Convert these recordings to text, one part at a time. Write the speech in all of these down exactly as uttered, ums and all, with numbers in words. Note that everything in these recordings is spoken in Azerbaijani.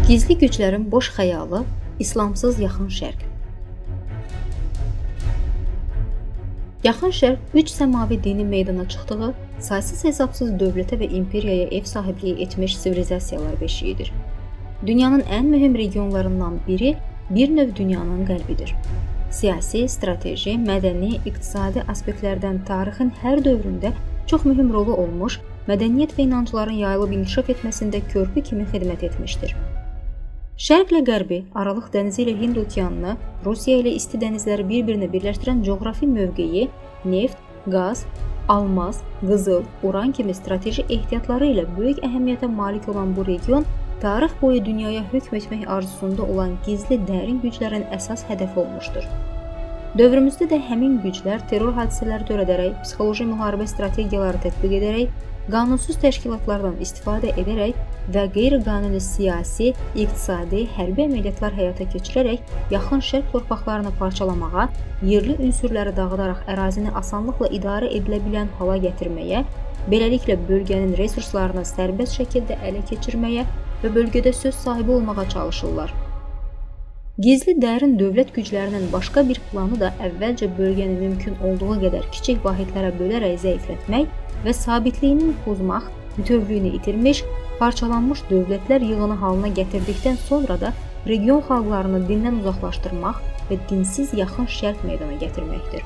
Gizli güclərin boş xəyalı, İslamsız Yaxın Şərq. Yaxın Şərq üç səmavi dinin meydana çıxdığı, saysız-hesabsız dövlətə və imperiyaya ev sahibliyi etmiş sivilizasiyalar beşiyidir. Dünyanın ən mühüm regionlarından biri bir növ dünyanın qəlbidir. Siyasi, strateji, mədəni, iqtisadi aspektlərdən tarixin hər dövründə çox mühüm rolu olmuş, mədəniyyət və inancların yayılıb inkişaf etməsində körpü kimi xidmət etmişdir. Şərqlə Qərbi, Aralıq dənizi ilə Hind okeanını, Rusiya ilə isti dənizləri bir-birinə birləşdirən coğrafi mövqeyi, neft, qaz, almaz, qızıl, uran kimi strateji ehtiyatları ilə böyük əhəmiyyətə malik olan bu region, tarix boyu dünyaya hökm etmək arzusunda olan gizli dərin güclərin əsas hədəfi olmuşdur. Dövrümüzdə də həmin güclər terror hadisələri törədərək, psixoloji müharibə strategiyaları tətbiq edərək, qanunsuz təşkilatlardan istifadə edərək və qeyri-qanuni siyasi, iqtisadi, hərbi əməliyyatlar həyata keçirərək Yaxın Şərq torpaqlarını parçalamağa, yerli ünsürləri dağıdaraq ərazini asanlıqla idarə edilə bilən hala gətirməyə, beləliklə bölgənin resurslarını sərbəst şəkildə ələ keçirməyə və bölgədə söz sahibi olmağa çalışırlar. Gizli dərin dövlət güclərinin başqa bir planı da əvvəlcə bölgəni mümkün olduğu qədər kiçik vahidlərə bölərək zəiflətmək və sabitliyini pozmaq, bütövlüyünü itirmiş, parçalanmış dövlətlər yığını halına gətirdikdən sonra da region xalqlarını dindən uzaqlaşdırmaq və dinsiz Yaxın Şərq meydana gətirməkdir.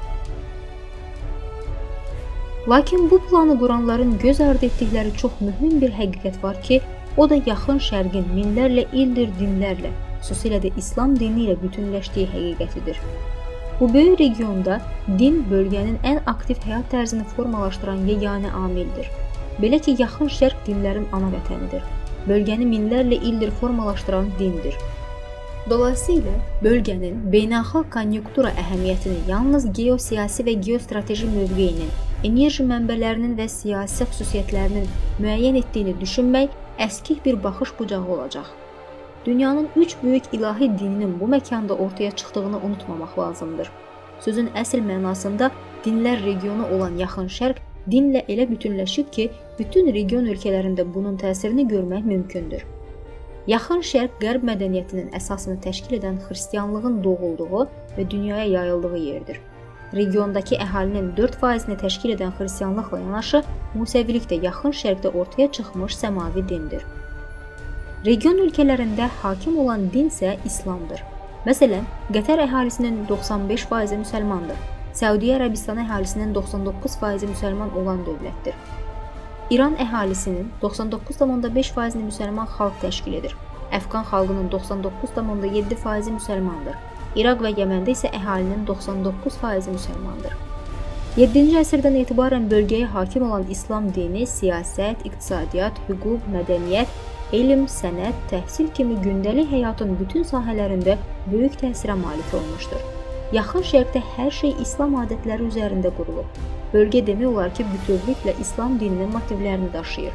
Lakin bu planı quranların göz ardı etdikləri çox mühüm bir həqiqət var ki, o da Yaxın Şərqin minlərlə ildir dinlərlə, xüsusilə də İslam dini ilə bütünləşdiyi həqiqətidir. Bu böyük regionda din bölgənin ən aktiv həyat tərzini formalaşdıran yeganə amildir. Belə ki, Yaxın Şərq dinlərin ana vətənidir. Bölgəni minlərlə ildir formalaşdıran dindir. Dolayısıyla bölgənin beynəlxalq konjunktura əhəmiyyətini yalnız geosiyasi və geostrateji mövqeyinin, enerji mənbələrinin və siyasi xüsusiyyətlərinin müəyyən etdiyini düşünmək əskik bir baxış bucağı olacaq. Dünyanın üç böyük ilahi dininin bu məkanda ortaya çıxdığını unutmamaq lazımdır. Sözün əsl mənasında dinlər regionu olan Yaxın Şərq dinlə elə bütünləşib ki, bütün region ölkələrində bunun təsirini görmək mümkündür. Yaxın Şərq Qərb mədəniyyətinin əsasını təşkil edən xristianlığın doğulduğu və dünyaya yayıldığı yerdir. Regiondakı əhalinin dörd faizini təşkil edən xristianlıqla yanaşı, Musəvilik də Yaxın Şərqdə ortaya çıxmış səmavi dindir. Region ölkələrində hakim olan din isə İslamdır. Məsələn, Qətər əhalisinin doxsan beş faizi müsəlmandır. Səudiyyə Ərəbistan əhalisinin doxsan doqquz faizi müsəlman olan dövlətdir. İran əhalisinin doxsan doqquz tam beş faizini müsəlman xalq təşkil edir. Əfqan xalqının doxsan doqquz tam yeddi faizi müsəlmandır. İraq və Yəməndə isə əhalinin doxsan doqquz faizi müsəlmandır. yeddinci əsrdən etibarən bölgəyə hakim olan İslam dini siyasət, iqtisadiyyat, hüquq, mədəniyyət, elm, sənət, təhsil kimi gündəlik həyatın bütün sahələrində böyük təsirə malik olmuşdur. Yaxın Şərqdə hər şey İslam adətləri üzərində qurulub. Bölgə demək olar ki, bütövlüklə İslam dininin motivlərini daşıyır.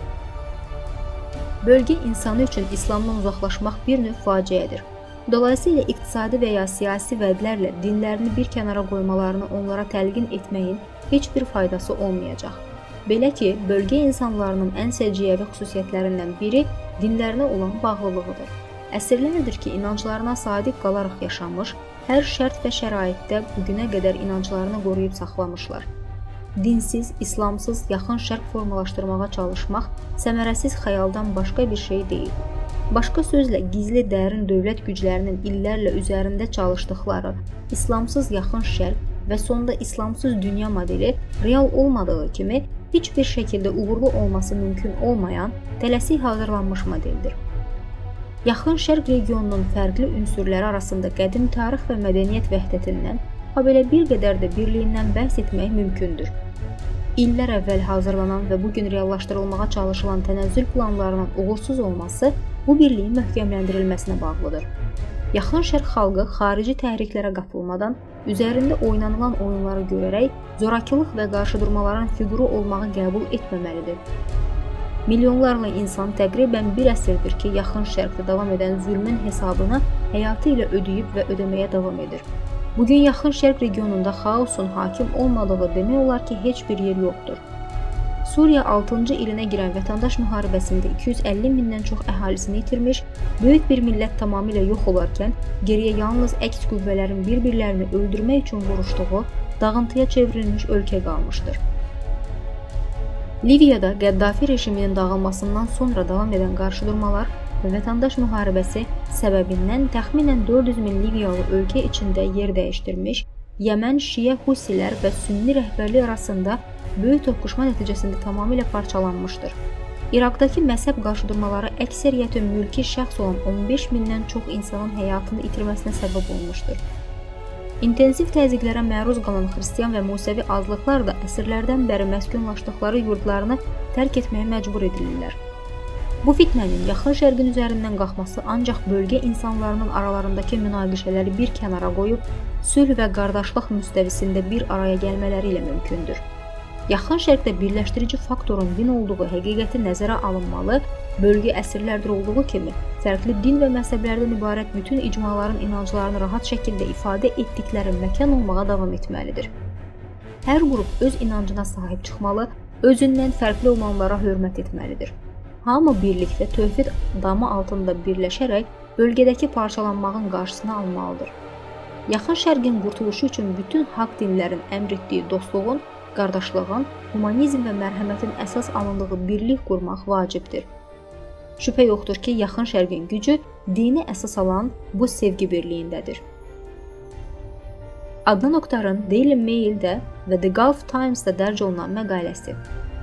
Bölgə insanı üçün İslamdan uzaqlaşmaq bir növ faciədir. Dolayısıyla iqtisadi və ya siyasi vədlərlə dinlərini bir kənara qoymalarını onlara təlqin etməyin heç bir faydası olmayacaq. Belə ki, bölgə insanlarının ən səciyyəvi xüsusiyyətlərindən biri dinlərinə olan bağlılığıdır. Əsrlərdir ki, inanclarına sadiq qalaraq yaşamış, hər şərt və şəraitdə bugünə qədər inanclarını qoruyub saxlamışlar. Dinsiz, İslamsız Yaxın Şərq formalaşdırmağa çalışmaq səmərəsiz xəyaldan başqa bir şey deyil. Başqa sözlə, gizli dərin dövlət güclərinin illərlə üzərində çalışdıqları İslamsız Yaxın Şərq və sonda İslamsız dünya modeli real olmadığı kimi, heç bir şəkildə uğurlu olması mümkün olmayan, tələsik hazırlanmış modeldir. Yaxın Şərq regionunun fərqli ünsürləri arasında qədim tarix və mədəniyyət vəhdətindən, ha belə bir qədər də birliyindən bəhs etmək mümkündür. İllər əvvəl hazırlanan və bugün reallaşdırılmağa çalışılan tənəzzül planlarının uğursuz olması bu birliyin möhkəmləndirilməsinə bağlıdır. Yaxın Şərq xalqı xarici təhriklərə qapılmadan, üzərində oynanılan oyunları görərək zorakılıq və qarşıdurmaların fiquru olmağı qəbul etməməlidir. Milyonlarla insan təqribən bir əsrdir ki, Yaxın Şərqdə davam edən zülmün hesabını həyatı ilə ödəyib və ödəməyə davam edir. Bugün Yaxın Şərq regionunda xaosun hakim olmadığı demək olar ki, heç bir yer yoxdur. Suriya altıncı ilinə girən vətəndaş müharibəsində iki yüz əlli mindən çox əhalisini itirmiş, böyük bir millət tamamilə yox olarkən geriyə yalnız əks qüvvələrin bir-birlərini öldürmək üçün vuruşduğu dağıntıya çevrilmiş ölkə qalmışdır. Liviyada Qəddafi rejiminin dağılmasından sonra davam edən qarşıdurmalar və vətəndaş müharibəsi səbəbindən təxminən dörd yüz min Liviyalı ölkə içində yer dəyişdirmiş, Yəmən Şiə Husilər və Sünni rəhbərlik arasında böyük toqquşma nəticəsində tamamilə parçalanmışdır. İraqdakı məzhəb qarşıdurmaları əksəriyyəti mülki şəxs olan on beş mindən çox insanın həyatını itirməsinə səbəb olmuşdur. İntensiv təzyiqlərə məruz qalan xristian və Musəvi azlıqlar da əsrlərdən bəri məskunlaşdıqları yurdlarını tərk etməyə məcbur edilirlər. Bu fitnənin yaxın şərqin üzərindən qalxması ancaq bölgə insanlarının aralarındakı münaqişələri bir kənara qoyub, sülh və qardaşlıq müstəvisində bir araya gəlmələri ilə mümkündür. Yaxın şərqdə birləşdirici faktorun din olduğu həqiqəti nəzərə alınmalı, bölgə əsrlərdir olduğu kimi, fərqli din və məzhəblərdən ibarət bütün icmaların inanclarını rahat şəkildə ifadə etdikləri məkan olmağa davam etməlidir. Hər qrup öz inancına sahib çıxmalı, özündən fərqli olanlara hörmət etməlidir. Hamı birlik və tövhid damı altında birləşərək bölgədəki parçalanmağın qarşısını almalıdır. Yaxın şərqin qurtuluşu üçün bütün haqq dinlərin əmr etdiyi dostluğun, qardaşlığın, humanizm və mərhəmətin əsas alındığı birlik qurmaq vacibdir. Şübhə yoxdur ki, yaxın şərqin gücü dini əsas alan bu sevgi birliyindədir. Adnan Oktarın Daily Mail'də və The Gulf Times'da dərc olunan məqaləsi.